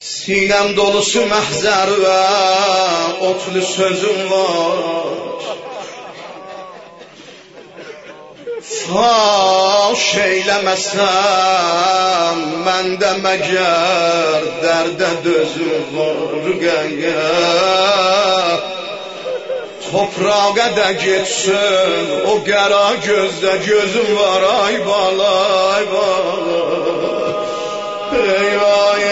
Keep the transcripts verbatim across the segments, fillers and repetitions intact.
Sinem dolusu məhzər və otlu sözüm var. Faş eyləməsəm məndə məgər dərdə dözüm var qəyə. Toprağa da geçsin o qəra gözdə gözüm var ay bala ay bala. Eyvay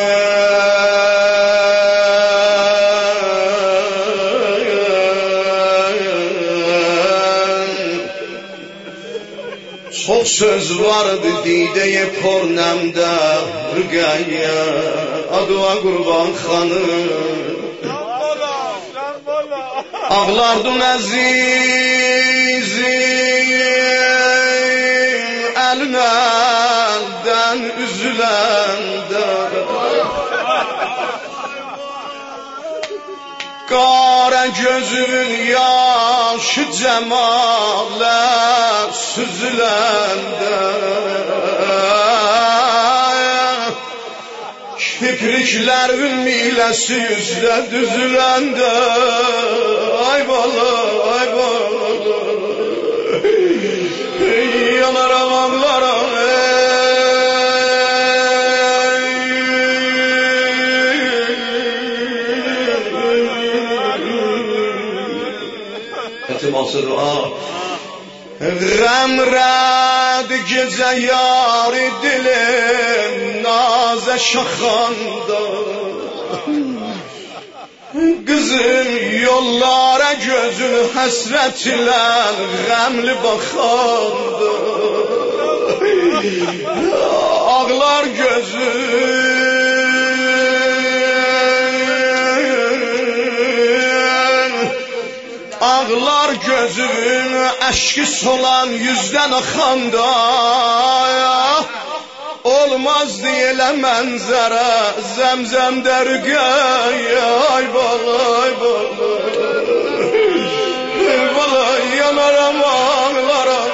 çok söz vardı dideye pornemde rügaya adua kurban hanım ağlardın azizim elinden üzülende Qara gözümün yaşı cemalə süzüləndə Kipriklərin miləsi yüzlə düzüləndə Ay bala, ay bala Yanaram ağlaram Ғəmrəd gecə yari dilim nazə şaxanda Qızım yollara gözün həsrət ilə qəmli baxanda Ağlar gözüm Ağlar gözün eşki solan yüzden akanda Olmaz diyele mənzərə Zemzem dergaya Ay bala ay bala Bala yanaram ağlaram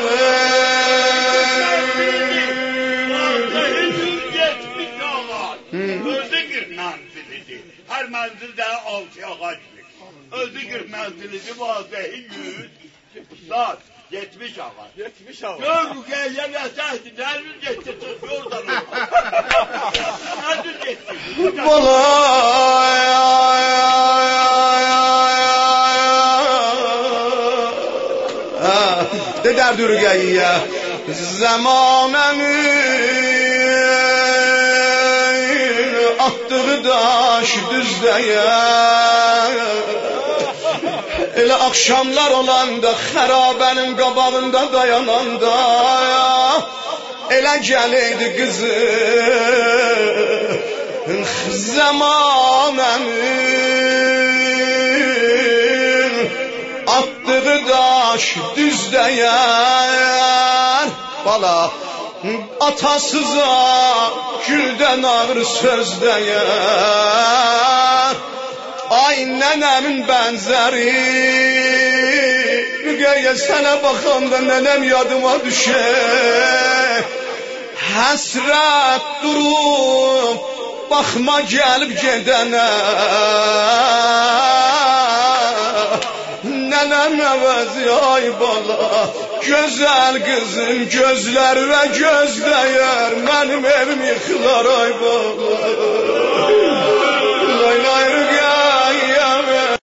Özü gir mənzilidir Her mənzildə altı ağaç Özü gir mənzilidir Vazehi yüz Saat yetmiş ağaç Yetmiş ağaç Gör Rüqeyyə nəsəhdi Nərmin getirsin Yordan olmaz Nərmin getirsin Bala De derdi Rüqeyyə Zamanənin attığı daş düzdəyər Elə akşamlar olanda xərabənin qabağında dayananda Elə gələydi qızım Zamanənin attığı daş düzdəyər Bala atasıza güldən ağır sözdəyər Ay nənəmin bənzəri Rüqeyyə sənə baxanda nənəm yadıma düşər Həsrət durub baxma gəlib gedənə Nənəm əvəzi ay bala Gözəl qızım gözlər və göz dəyər Mənim evim yıxılar ay bala